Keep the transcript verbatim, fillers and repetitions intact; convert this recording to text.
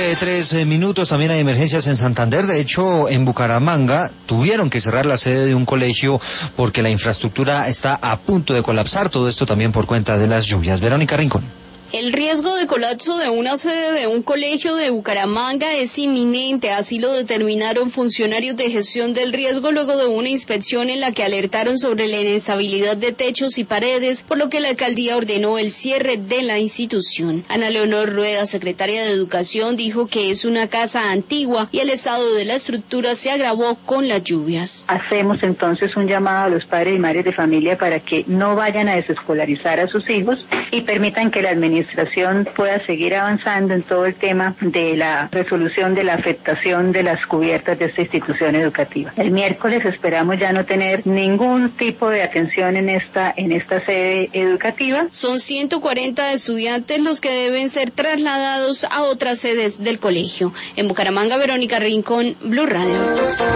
tarde, tres eh, minutos. También hay emergencias en Santander. De hecho, en Bucaramanga tuvieron que cerrar la sede de un colegio porque la infraestructura está a punto de colapsar. Todo esto también por cuenta de las lluvias. Verónica Rincón. El riesgo de colapso de una sede de un colegio de Bucaramanga es inminente, así lo determinaron funcionarios de gestión del riesgo luego de una inspección en la que alertaron sobre la inestabilidad de techos y paredes, por lo que la alcaldía ordenó el cierre de la institución. Ana Leonor Rueda, secretaria de Educación, dijo que es una casa antigua y el estado de la estructura se agravó con las lluvias. Hacemos entonces un llamado a los padres y madres de familia para que no vayan a desescolarizar a sus hijos y permitan que la administración La administración pueda seguir avanzando en todo el tema de la resolución de la afectación de las cubiertas de esta institución educativa. El miércoles esperamos ya no tener ningún tipo de atención en esta en esta sede educativa. Son ciento cuarenta estudiantes los que deben ser trasladados a otras sedes del colegio. En Bucaramanga, Verónica Rincón, Blue Radio.